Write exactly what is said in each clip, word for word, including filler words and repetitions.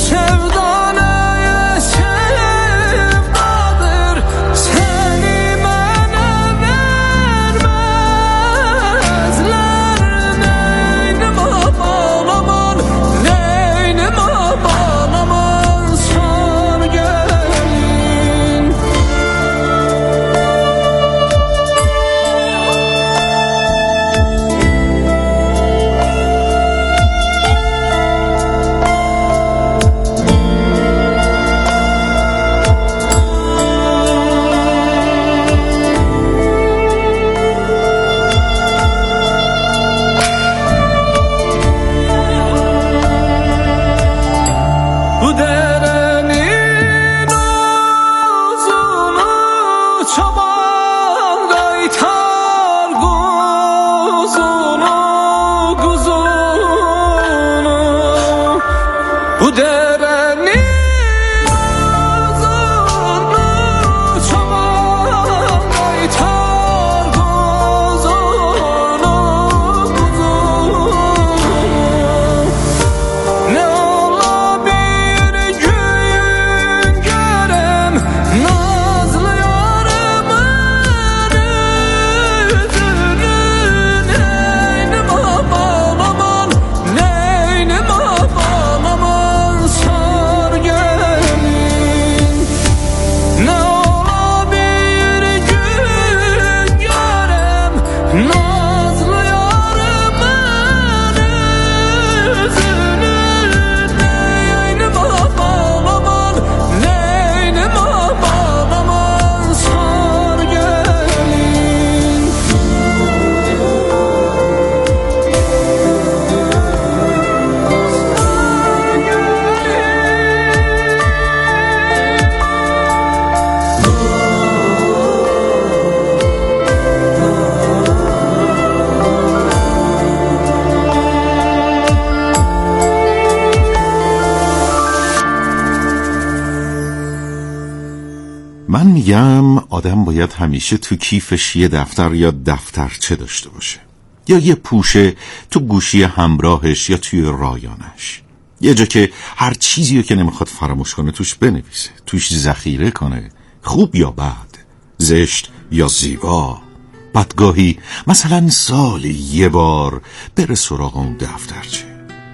من میگم آدم باید همیشه تو کیفش یه دفتر یا دفترچه داشته باشه، یا یه پوشه تو گوشی همراهش یا توی رایانش، یه جا که هر چیزی رو که نمیخواد فراموش کنه توش بنویسه، توش ذخیره کنه، خوب یا بد، زشت یا زیبا. بدگاهی مثلا سالی یه بار بره سراغ اون دفترچه،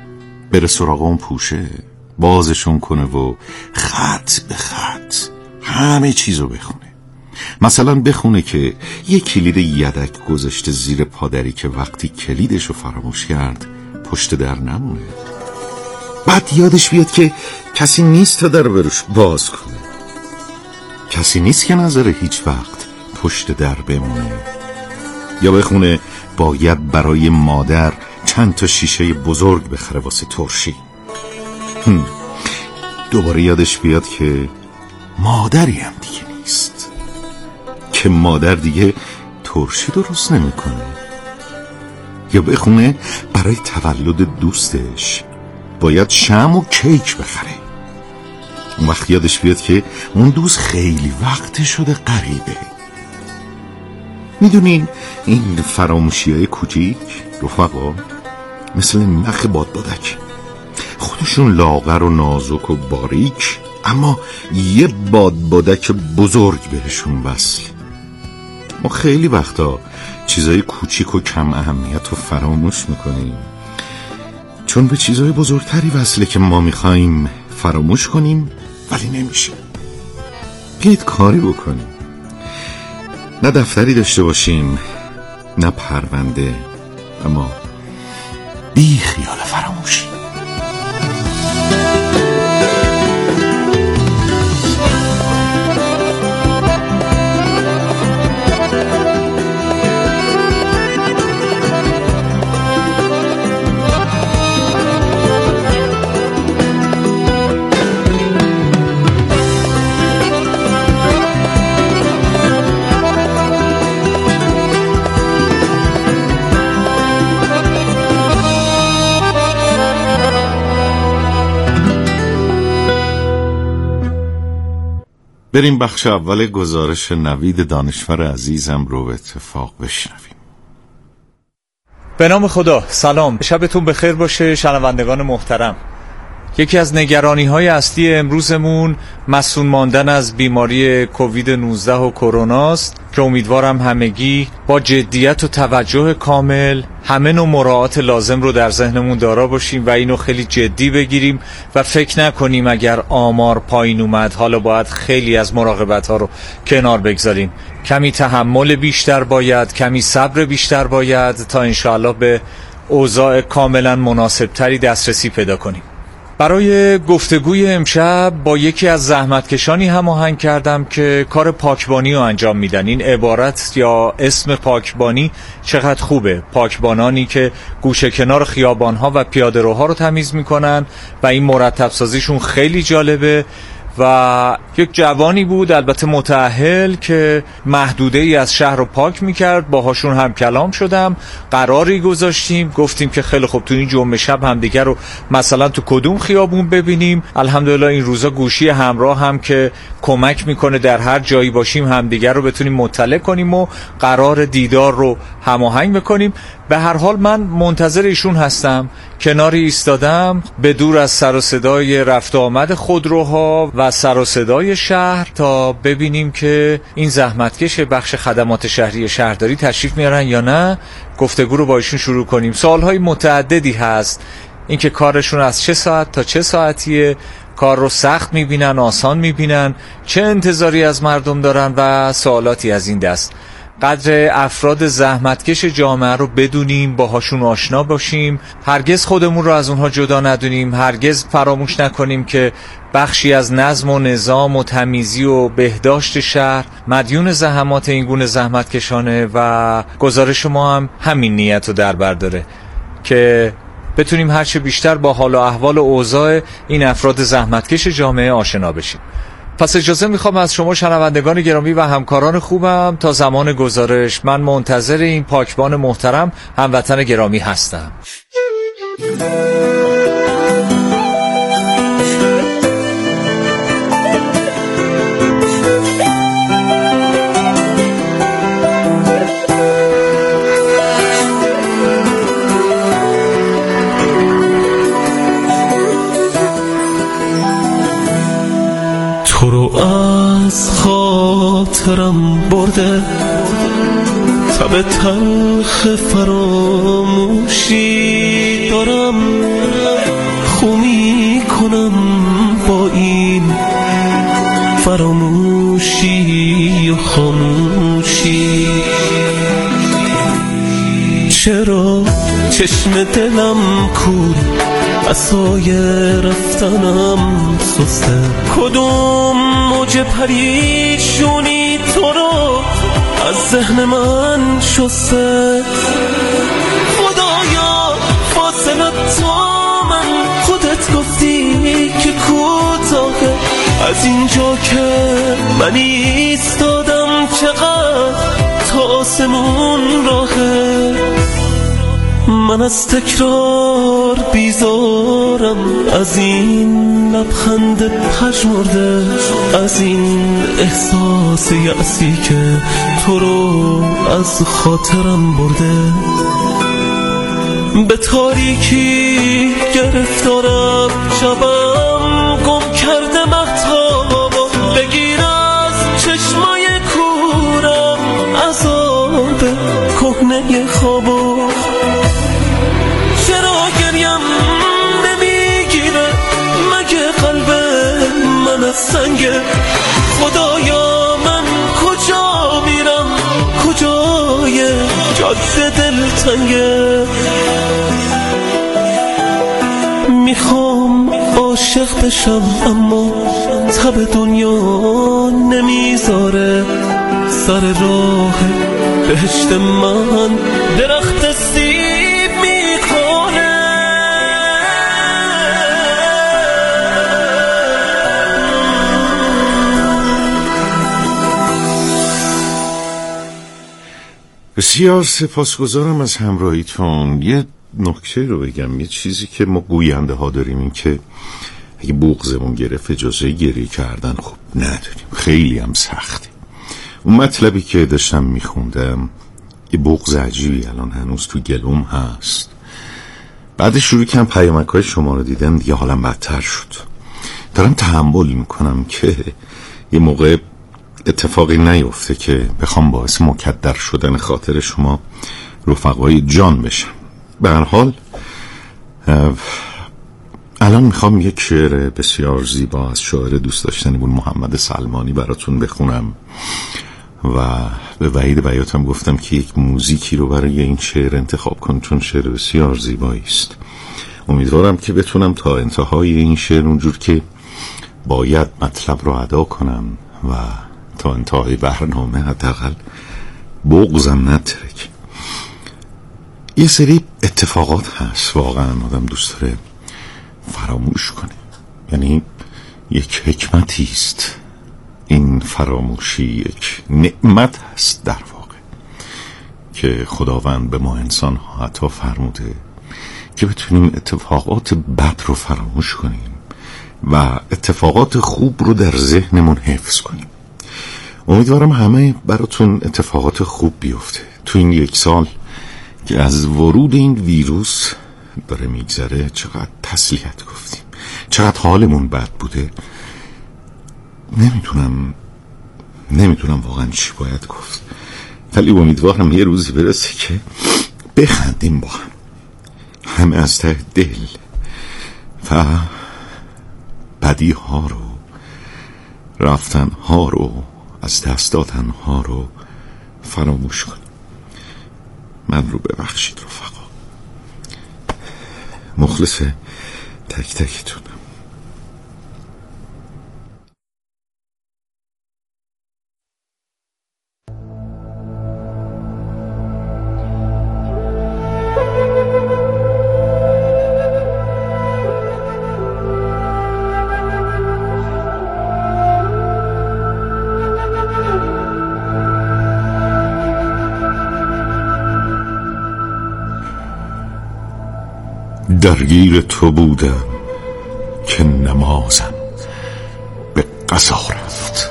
بره سراغ اون پوشه، بازشون کنه و خط به خط همه چیزو بخونه. مثلا بخونه که یه کلید یدک گذاشته زیر پادری که وقتی کلیدشو فراموش کرد پشت در نمونه. بعد یادش بیاد که کسی نیست تا در بروش باز کنه، کسی نیست که نظر هیچ وقت پشت در بمونه. یا بخونه باید برای مادر چند تا شیشه بزرگ بخره واسه ترشی. دوباره یادش بیاد که مادری هم دیگه نیست، که مادر دیگه ترشی درست نمیکنه. یا بخونه برای تولد دوستش باید شمع و کیک بخره. اون وقت یادش بیاد که اون دوست خیلی وقت شده غریبه. میدونین این فراموشی های کوچیک رفقا مثل نخ بادبادک، خودشون لاغر و نازک و باریک، اما یه بادبادک بزرگ بهشون وصل. ما خیلی وقتا چیزای کوچیک و کم اهمیت رو فراموش میکنیم، چون به چیزای بزرگتری وصله که ما میخواییم فراموش کنیم ولی نمیشه. بیایید کاری بکنیم، نه دفتری داشته باشیم نه پرونده، اما بی خیال فراموشی. بریم بخش اول گزارش نوید دانشور عزیزم رو به اتفاق بشنویم. به نام خدا. سلام، شبتون بخیر باشه شنوندگان محترم. یکی از نگرانی‌های اصلی امروزمون مسئول ماندن از بیماری کووید نوزده و کروناست که امیدوارم همگی با جدیت و توجه کامل همه نوع مراعات لازم رو در ذهنمون دارا باشیم و اینو خیلی جدی بگیریم و فکر نکنیم اگر آمار پایین اومد حالا باید خیلی از مراقبت‌ها رو کنار بگذاریم. کمی تحمل بیشتر باید، کمی صبر بیشتر باید تا انشاءالله به اوضاع کاملا مناسبتری دسترسی پیدا کنیم. برای گفتگوی امشب با یکی از زحمتکشانی هماهنگ کردم که کار پاکبانی رو انجام میدن. این عبارت یا اسم پاکبانی چقدر خوبه، پاکبانانی که گوشه کنار خیابانها و پیاده‌روها رو تمیز میکنن و این مرتب سازیشون خیلی جالبه. و یک جوانی بود البته متأهل که محدوده ای از شهر رو پاک میکرد. باهاشون هم کلام شدم، قراری گذاشتیم، گفتیم که خیلی خوب تو این جمعه شب همدیگر رو مثلا تو کدوم خیابون ببینیم. الحمدلله این روزا گوشی همراه هم که کمک میکنه در هر جایی باشیم همدیگر رو بتونیم مطلع کنیم و قرار دیدار رو هماهنگ بکنیم. به هر حال من منتظر ایشون هستم، کناری ایستادم به دور از سر و صدای رفت و آمد خودروها و سر و صدای شهر تا ببینیم که این زحمتکش بخش خدمات شهری شهرداری تشریف میارن یا نه. گفتگو رو با ایشون شروع کنیم. سوالهای متعددی هست، اینکه کارشون از چه ساعت تا چه ساعتیه، کار رو سخت میبینن آسان میبینن، چه انتظاری از مردم دارن و سوالاتی از این دست. قدر افراد زحمتکش جامعه رو بدونیم، باهاشون آشنا باشیم، هرگز خودمون رو از اونها جدا ندونیم، هرگز فراموش نکنیم که بخشی از نظم و نظام و تمیزی و بهداشت شهر مدیون زحمات این گونه زحمتکشانه و گزارش ما هم همین نیت رو در بر داره که بتونیم هرچه بیشتر با حال و احوال و اوضاع این افراد زحمتکش جامعه آشنا بشیم. پس اجازه میخوام از شما شنوندگان گرامی و همکاران خوبم تا زمان گزارش من منتظر این پاکبان محترم هموطن گرامی هستم. تو رو از خاطرم برده تب تلخ فراموشی دارم، خو میکنم با این فراموشی و خاموشی. چرا چشم دلم کور، عصای رفتنم سسته، کدوم موج پریشونی تو رو از ذهن من شسته. خدایا فاصله تا من، خودت گفتی که کوتاهه، از اینجا که من ایستادم چقدر تا آسمون راهه. من از تکرار بیزارم، از این لبخند پژمرده، از این احساس یأسی که تو رو از خاطرم برده. به تاریکی گرفتارم، شبم گم کرده مهتابا، بگیر از چشمای کورم عذاب کهنه خوابا. چرا گریم نمیگیره مگه قلب من از سنگه؟ خدایا من کجا میرم، کجای جاده دلتنگه؟ میخوام عاشق بشم اما تب دنیا نمیذاره، سر راه بهشت من درخت سیب میکنه. بسیار سپاسگزارم از همراهیتون. یه نکته رو بگم، یه چیزی که ما گوینده ها داریم این که اگه بغضمون گرفت اجازه گریه کردن خب نداریم، خیلی هم سخته. اون مطلبی که داشتم میخوندم یه بغض عجیبی الان هنوز تو گلوم هست بعد شروع کردم پیامک‌های شما رو دیدم، دیگه حالم بدتر شد. دارم تحمل میکنم که یه موقع اتفاقی نیفته که بخوام باعث مکدر شدن خاطر شما رفقای جان بشم. به هر حال الان میخوام یک شعر بسیار زیبا از شاعر دوست داشتنی بود محمد سلمانی براتون بخونم و به وحید بیاتم گفتم که یک موزیکی رو برای این شعر انتخاب کن، چون شعر بسیار زیبایی است. امیدوارم که بتونم تا انتهای این شعر اونجور که باید مطلب رو ادا کنم و تا انتهای برنامه حداقل بغضم نترک. یه سری اتفاقات هست واقعا آدم دوست داره فراموش کنه، یعنی یک حکمتی است این فراموشی، یک نعمت هست در واقع که خداوند به ما انسان ها عطا فرموده که بتونیم اتفاقات بد رو فراموش کنیم و اتفاقات خوب رو در ذهنمون حفظ کنیم. امیدوارم همه براتون اتفاقات خوب بیفته تو این یک سال که از ورود این ویروس داره میگذره. چقدر تسلیت گفتیم، چقدر حالمون بد بوده. نمیدونم نمیدونم واقعا چی باید گفت، ولی امیدوارم یه روزی برسه که بخندیم با هم، همه از ته دل و بدی ها رو، رفتن ها رو، از دست دادن ها رو فراموش کنیم. من رو ببخشید رفقا، مخلص تک تکتونم. درگیر تو بودم که نمازم به قضا رفت،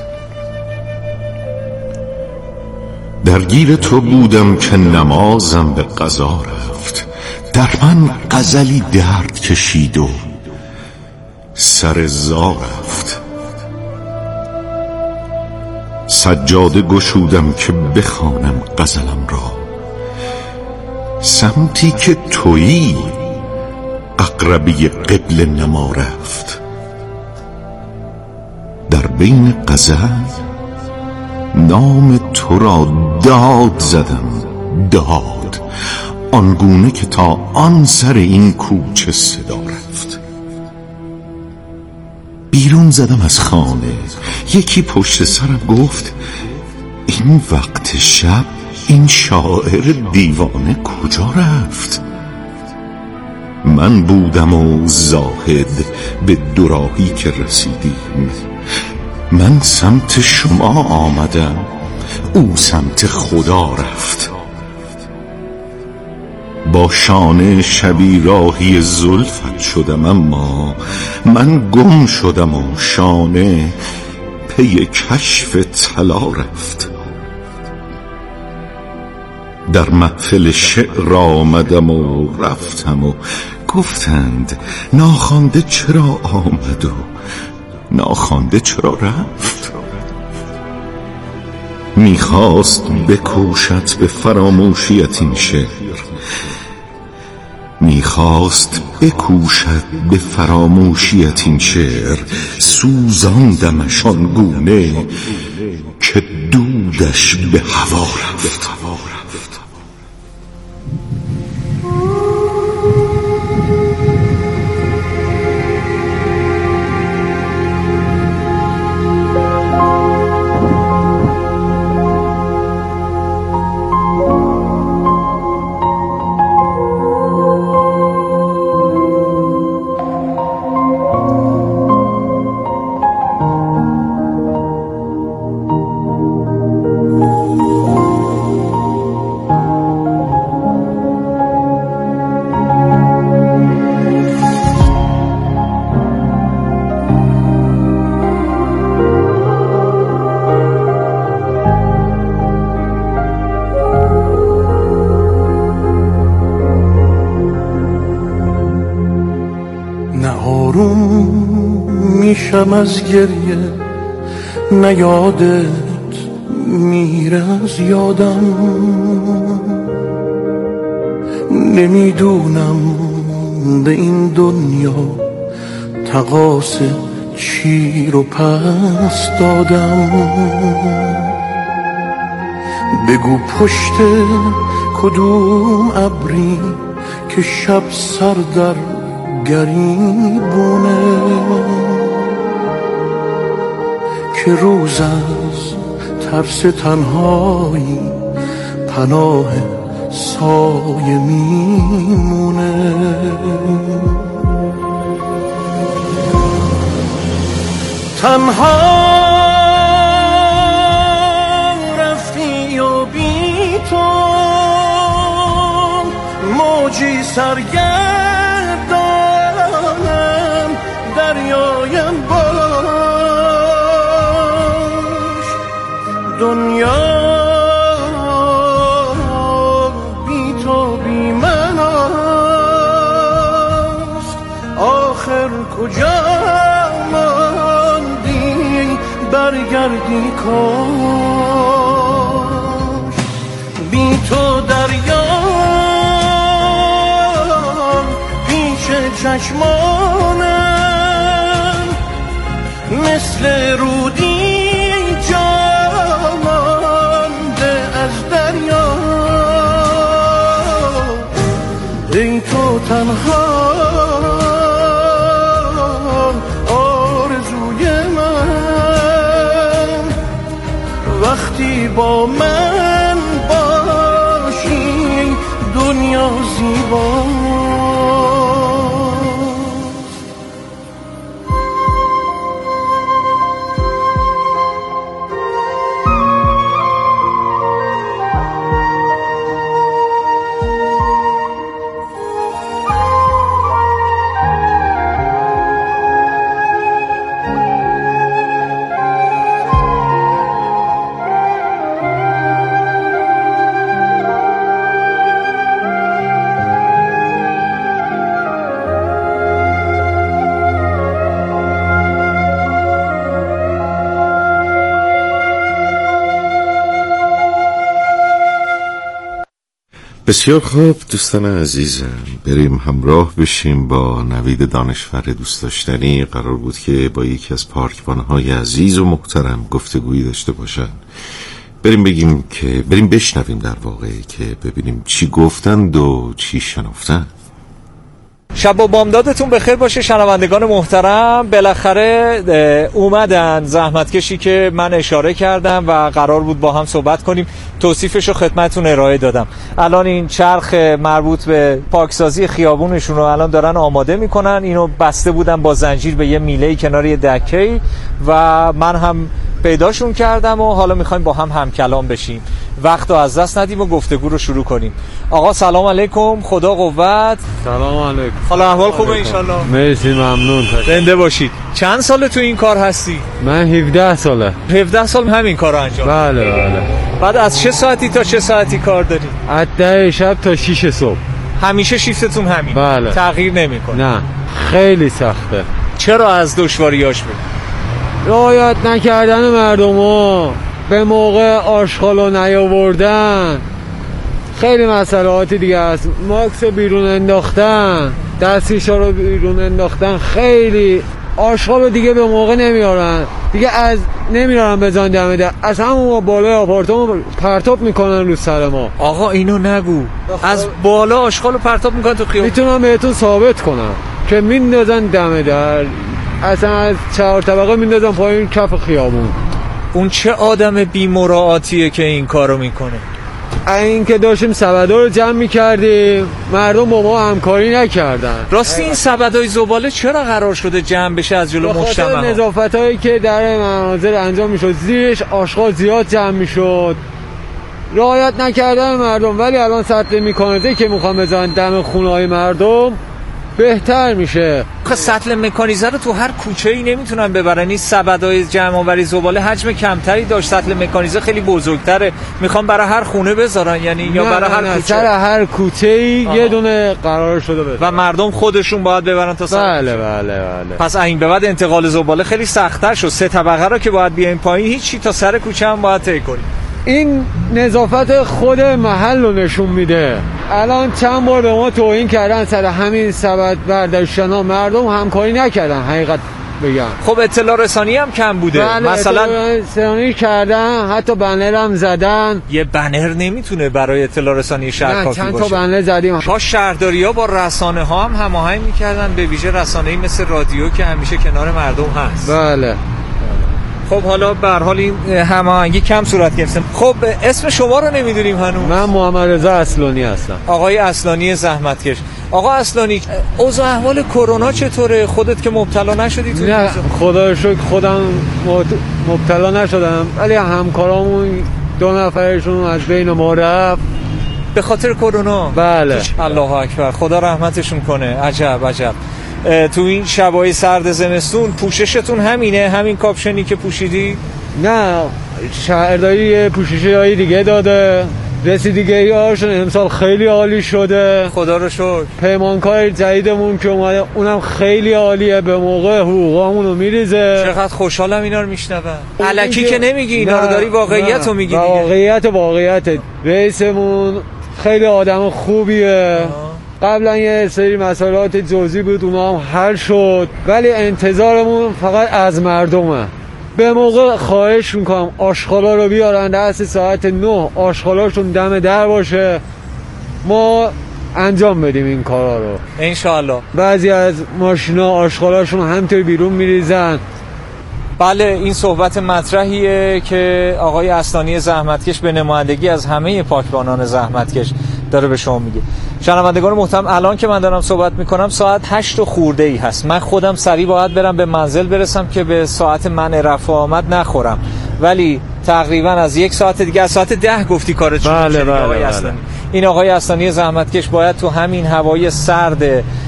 درگیر تو بودم که نمازم به قضا رفت. در من غزلی درد کشید و سر زا رفت. سجاده گشودم که بخوانم غزلم را، سمتی که تویی اقربی قبل نما رفت. در بین غزل نام تو را داد زدم، داد آنگونه که تا آن سر این کوچه صدا رفت. بیرون زدم از خانه، یکی پشت سرم گفت این وقت شب این شاعر دیوانه کجا رفت؟ من بودم و زاهد به دوراهی که رسیدیم، من سمت شما آمدم، او سمت خدا رفت. با شانه شبی راهی زلفت شدم، اما من گم شدم و شانه پی کشف طلا رفت. در محفل شعر آمدم و رفتم و گفتند ناخوانده چرا آمد و ناخوانده چرا رفت. میخواست بکوشت به فراموشیت این شعر، میخواست بکوشت به فراموشیت این شعر، سوزاندمش آنگونه که دودش به هوا رفت. میشم از گریه، نه یادت میره از یادم. نمیدونم به این دنیا تقاص چی رو پس دادم. بگو پشت کدوم ابری که شب سر در گریبونه، که روز از ترس تنهایی پناه سایه میمونه. تنها رفتی و بی تو موجی سرگردانم دریایم باش. دنیا بی تو بی من است، آخر کجا ماندی برگردی کاش. بی تو دریا پیش چشمانم مثل رودی جا مانده از دریا. ای تو تنها آرزوی من، وقتی با من باشی دنیا زیباست. بسیار خوب دوستان عزیزم، بریم همراه بشیم با نوید دانشور دوست داشتنی. قرار بود که با یکی از پارکبان‌های عزیز و محترم گفتگویی داشته باشن. بریم بگیم که بریم بشنویم در واقع که ببینیم چی گفتند و چی شنفتن. شب و بامدادتون بخیر باشه شنوندگان محترم. بالاخره اومدن زحمتکشی که من اشاره کردم و قرار بود با هم صحبت کنیم، توصیفش رو خدمتتون ارائه دادم. الان این چرخ مربوط به پاکسازی خیابونشون رو الان دارن آماده میکنن. اینو بسته بودن با زنجیر به یه میله کنار یه دکه‌ای و من هم پیداشون کردم و حالا میخوایم با هم هم کلام بشیم، وقت رو از دست ندیم و گفتگو رو شروع کنیم. آقا سلام علیکم، خدا قوت. سلام علیکم. حالا احوال خوبه انشالله؟ مرسی ممنون. زنده باشید. چند ساله تو این کار هستی؟ من هفده ساله. هفده سال همین کار رو انجام؟ بله بله. بعد از چه ساعتی تا چه ساعتی کار داری؟ از ده شب تا شیش صبح. همیشه شیفتتون همین؟ بله. تغییر نمیکنه؟ نه خیلی سخته. چرا از دشواریاش بگی؟ رعایت نکردن مردم ها، به موقع آشغالو نیاوردن، خیلی مسئلات دیگه است. ماکس بیرون انداختن، دستیشا رو بیرون انداختن، خیلی آشغال دیگه به موقع نمیارن دیگه، از نمیارن بزن دم در، از همون بالای آپارتمان پرتاب میکنن رو سر ما. آقا اینو نگو، از بالا آشغالو پرتاب میکنن تو خیابون. میتونم بهتون ثابت کنم که میندازن دم در، اصلا از چهار طبقه میندازن پایین کف خیابون. اون چه آدم بی‌مراعاتیه که این کارو میکنه؟ این که داشتیم سبدا رو جمع میکردیم، مردم با ما همکاری نکردن. راستی این سبدای زباله چرا قرار شده جمع بشه از جلو مجتمع؟ بخاطر نظافت هایی که در مناظر انجام میشد، زیرش آشغال زیاد جمع میشد، رعایت نکردن مردم. ولی الان سطح میکنه که میخوام بزنن دم خونه های مردم، بهتر میشه. خب سطل مکانیزه رو تو هر کوچه‌ای نمیتونن ببرن. این سبدای جمع آوری زباله حجم کمتری داشت، سطل مکانیزه خیلی بزرگتره، میخوان برای هر خونه بذارن یعنی یا برای هر کوچه؟ سر هر کوچه‌ای یه دونه قرار شده بذارن و مردم خودشون باید ببرن تا سر. بله بله بله. پس این به بعد انتقال زباله خیلی سخت‌تر شد. سه طبقه رو که باید بیایم پایین، هیچی تا سر کوچه هم باید طی کنیم. این نظافت خود محل رو نشون میده. الان چند بار به ما توهین کردن سر همین سبد برداشتن ها، مردم همکاری نکردن حقیقت بگم. خب اطلاع رسانی هم کم بوده. بله مثلا اطلاع رسانی کردن، حتی بنر هم زدن. یه بنر نمیتونه برای اطلاع رسانی شهر کافی باشه. چند تا بنر زدیم. تا شهرداری ها با رسانه ها هم هماهنگ میکردن، به ویژه رسانه‌ای مثل رادیو که همیشه کنار مردم هست. بله. خب حالا به هر حال این هماهنگی کم صورت گرفته. خب اسم شما رو نمیدونیم هنوز. من محمد رضا اصلانی هستم. آقای اصلانی زحمتکش. آقا اصلانی، اوضاع احوال کرونا چطوره؟ خودت که مبتلا نشدی تو؟ نه خدا رو شکر خودم مبتلا نشدم، ولی همکارامون دو نفرشون از بین ما رفت به خاطر کرونا. بله. الله اکبر، خدا رحمتشون کنه. عجب عجب. تو این شبای سرد زمستون پوششتون همینه، همین کاپشنی که پوشیدی؟ نه شهرداری پوششای دیگه داده. رسیدگی هاشون امسال خیلی عالی شده، خدا رو شکر. پیمانکار جدیدمون که اومده اونم خیلی عالیه، به موقع حقوقامون رو میریزه. چقدر خوشحالم اینا رو میشنوم. الکی که نمیگی، اینا رو داری واقعیت رو میگی. واقعیت واقعیت رئیسمون خیلی آدم خوبیه. آه. قبلا یه سری مسائلات جزئی بود، اونا هم حل شد، ولی انتظارمون فقط از مردمه. به موقع خواهش میکنم آشغالا رو بیارن دست ساعت نه، آشغالاشون دم در باشه، ما انجام بدیم این کارا رو انشاءالله. بعضی از ماشینا آشغالاشون همینطور بیرون میریزن. بله این صحبت مطرحیه که آقای اصلانی زحمتکش به نمایندگی از همه پاکبانان زحمتکش داره به شما میگه. شنوندگان محترم، الان که من دارم صحبت میکنم ساعت هشت و خورده ای هست. من خودم سریع باید برم به منزل برسم که به ساعت من رفت و آمد نخورم، ولی تقریبا از یک ساعت دیگه، از ساعت ده گفتی کارت شروع بله شد. بله آقای بله. اصلانی. این آقای اصلانی زحمتکش باید تو همین هوای سرد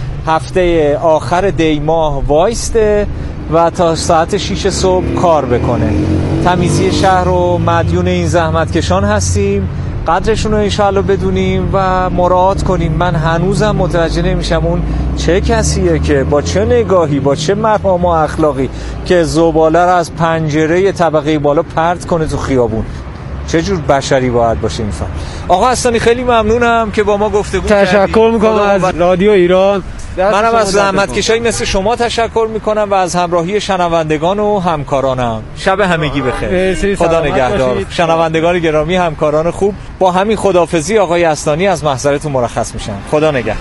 هفته آخر دی ماه وایسته و تا ساعت شیش صبح کار بکنه. تمیزی شهر رو مدیون این زحمتکشان هستیم، قدرشون رو انشاءالله بدونیم و مراعات کنیم. من هنوزم متوجه نمیشم اون چه کسیه که با چه نگاهی، با چه مقام و اخلاقی که زباله رو از پنجره طبقه بالا پرت کنه تو خیابون. چه جور بشری باید باشه این فرد. آقا اصلانی خیلی ممنونم که با ما گفتگو کردید. تشکر میکنم از رادیو ایران. منم از زحمتکشای مثل شما تشکر میکنم و از همراهی شنوندگان و همکارانم. شب همگی بخیر. خدا نگهدار. شنوندگان گرامی، همکاران خوب، با همین خداحافظی آقای اصلانی از محضرتون مرخص میشن. خدا نگهدار.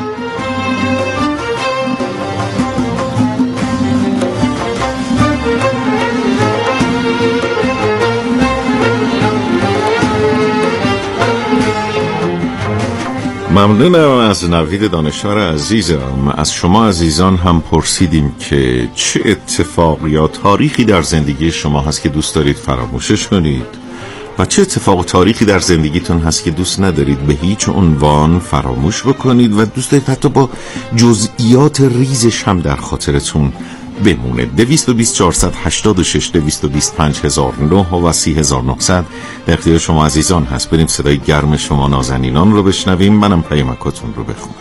ممنونم از نوید دانشور عزیزم. از شما عزیزان هم پرسیدیم که چه اتفاق یا تاریخی در زندگی شما هست که دوست دارید فراموشش کنید و چه اتفاق تاریخی در زندگیتون هست که دوست ندارید به هیچ عنوان فراموش بکنید و دوست دارید حتی با جزئیات ریزش هم در خاطرتون بمونه. دویست و بیست چهارصد هشتاد و شش دویست و بیست پنج هزار و نه و سی هزار و نهصد در اختیار شما عزیزان هست. بریم صدای گرم شما نازنینان رو بشنویم، منم پیامکاتون رو بخونم.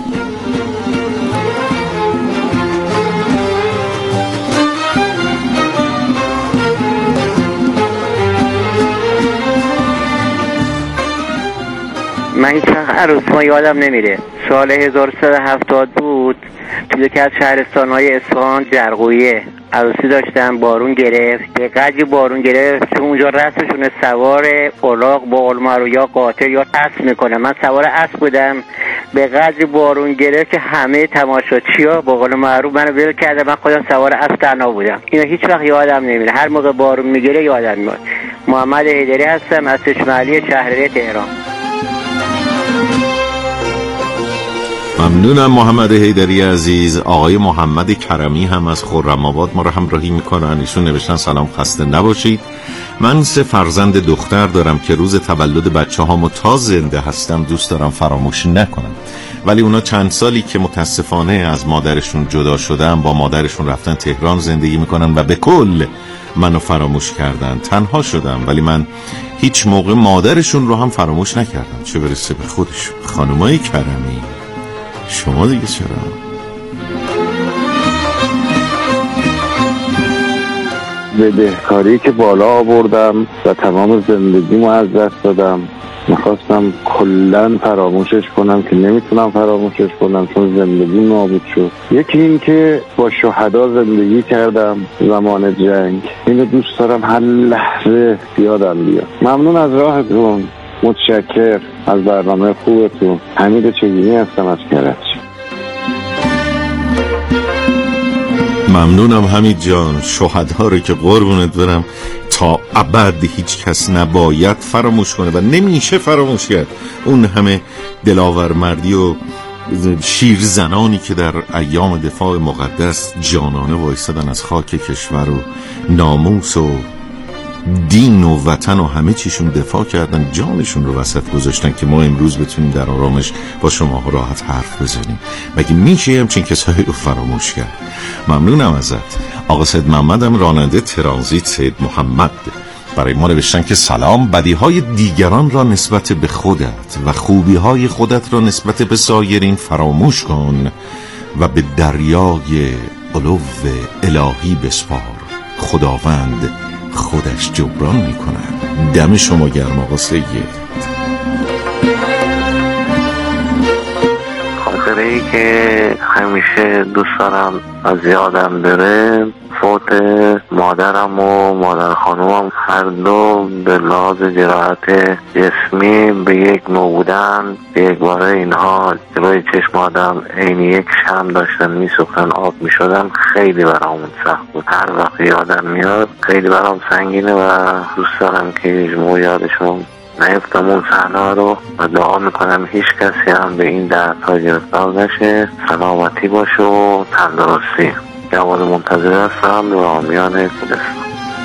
من هیچ وقت عروس‌ها یادم نمیره. سال هزار و سیصد و هفتاد بود، توی یکی از شهرستان‌های اصفهان جرقویه عروسی داشتم. بارون گرفت، به قدری بارون گرفت که اونجا رسمشونه سوار الاغ با علمارو یا قاطر یا اسب میکنه. من سوار اسب بودم، به قدری بارون گرفت که همه تماشاچی‌ها با قول معروف منو ول کردن، من خودم سوار اسب تنها بودم. اینا هیچ وقت یادم نمیره، هر موقع بارون میگیره یادم میاد. محمد حیدری هستم از چشمه‌علی شهریه تهران. ممنونم محمد حیدری عزیز. آقای محمد کرمی هم از خرم‌آباد ما رو همراهی میکنن. ایشون نوشتن سلام، خسته نباشید. من سه فرزند دختر دارم که روز تولد بچه هامو تا زنده هستم دوست دارم فراموش نکنم، ولی اونا چند سالی که متاسفانه از مادرشون جدا شدن با مادرشون رفتن تهران زندگی میکنن و به کل منو فراموش کردن. تنها شدم، ولی من هیچ موقع مادرشون رو هم فراموش نکردم، چه برسه به خودشون. خانمای کرمی شما دیگه چرا؟ بدهکاری که بالا آوردم و تمام زندگیمو از دست دادم، میخواستم کلن فراموشش کنم که نمیتونم فراموشش کنم چون زندگی نابود شد. یکی این که با شهدا زندگی کردم زمان جنگ، اینو دوست دارم هر لحظه یادم بیاد. ممنون از راهتون، متشکر از برنامه خوبتون. حمید چگینی هستم از کرج. ممنونم حمید جان. شهدا رو که قربونت برم تا ابد هیچ کس نباید فراموش کنه و نمیشه فراموش کرد. اون همه دلاورمردی و شیرزنانی که در ایام دفاع مقدس جانانه وایسادن از خاک کشور و ناموس و دین و وطن و همه چیشون دفاع کردن، جانشون رو وسط گذاشتن که ما امروز بتونیم در آرامش با شما راحت حرف بزنیم. مگه میشه همچین کسایی رو فراموش کرد؟ ممنونم ازت. آقا سید محمدم راننده ترانزیت سید محمد برای ما نوشتن که سلام، بدیهای دیگران را نسبت به خودت و خوبیهای خودت را نسبت به سایرین فراموش کن و به دریای علو الهی بسپار. خداوند خودش جبران میکنه. دم شما گرم آقا سید. خاطره ای که همیشه دوست دارم از یادم بره، فوت مادرم و مادر خانومم، هر دو به لحاظ جراحت جسمی به یک نوع بودن. به یک باره اینها جلوی چشم آدم عین یک شمع داشتن میسوختن، آب میشدن. خیلی برامون سخت بود. هر وقت یادم میاد خیلی برام سنگینه و دوست دارم که مجموع یادشون نیفتم اون صحنه رو و دعا میکنم هیچ کسی هم به این دردها گرفتار نشه. سلامتی باشه و تندرستی. جواد منتظر هستم و آمیان کودستان.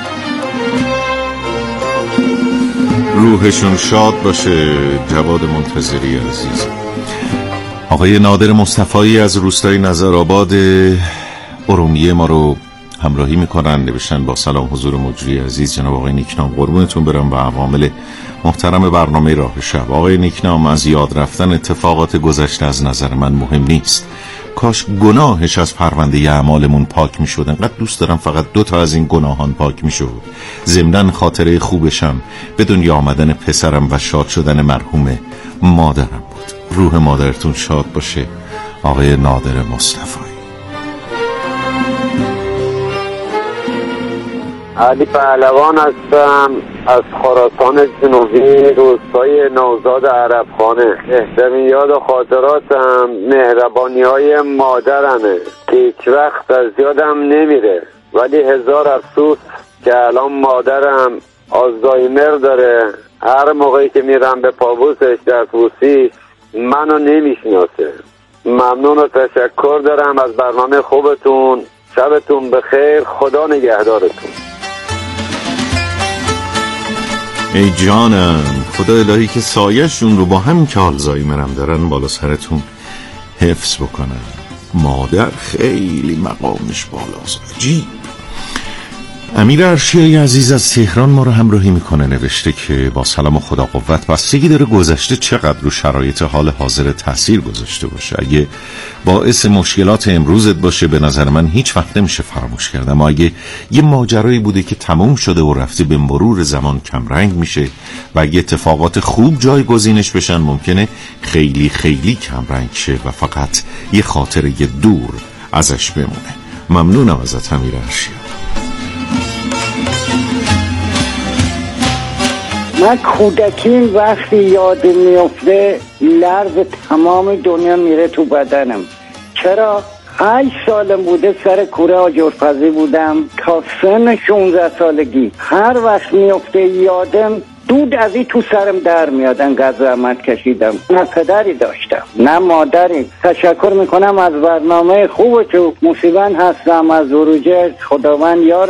روحشون شاد باشه. جواد منتظری عزیز. آقای نادر مصطفی از روستای نظرآباد ارومیه ما رو همراهی میکنن. نوشتن با سلام حضور مجری عزیز جناب آقای نیکنام، قربونتون برم و عوامل محترم برنامه راه شب. آقای نیکنام، از یاد رفتن اتفاقات گذشته از نظر من مهم نیست. کاش گناهش از پرونده اعمالمون پاک می شد. انقدر دوست دارم فقط دو تا از این گناهان پاک می شد. ضمناً خاطره خوبشم به دنیا آمدن پسرم و شاد شدن مرحوم مادرم بود. روح مادرتون شاد باشه آقای نادر مصطفی. علی پهلوان هستم از خراسان جنوبی، روستای نوزاد عربخانه. بهترین یاد و خاطراتم مهربانی های مادرمه که هیچ وقت از یادم نمیره، ولی هزار افسوس که الان مادرم آلزایمر داره. هر موقعی که میرم به پابوسش در توسی منو نمیشناسه. ممنون و تشکر دارم از برنامه خوبتون. شبتون بخیر، خدا نگهدارتون. ای جانم، خدا الهی که سایه‌شون رو با همین که آلزایمرم دارن بالا سرتون حفظ بکنن. مادر خیلی مقامش بالاست. عجیب. امیر ارشیای عزیز از تهران ما رو همراهی میکنه. نوشته که با سلام و خدا قوت، بستگی داره گذشته چقدر رو شرایط حال حاضر تاثیر گذاشته باشه. اگه باعث مشکلات امروزت باشه به نظر من هیچ وقت نمیشه فراموش کرد، اما اگه یه ماجرایی بوده که تموم شده و رفته به مرور زمان کمرنگ میشه و اگه اتفاقات خوب جایگزینش بشن ممکنه خیلی خیلی کمرنگ شه و فقط یه خاطره دور ازش بمونه. ممنونم ازت امیر ارشیا. من کودکیم وقتی یاد میفته لرز تمام دنیا میره تو بدنم. چرا؟ هشت سالم بوده سر کوره آجرپزی بودم تا سن شونزده سالگی. هر وقت میفته یادم دود از این تو سرم در میاد، انقدر زحمت کشیدم. نه پدری داشتم نه مادری. تشکر میکنم از برنامه خوب که موسیقی هستم، از وروجه خداوند یار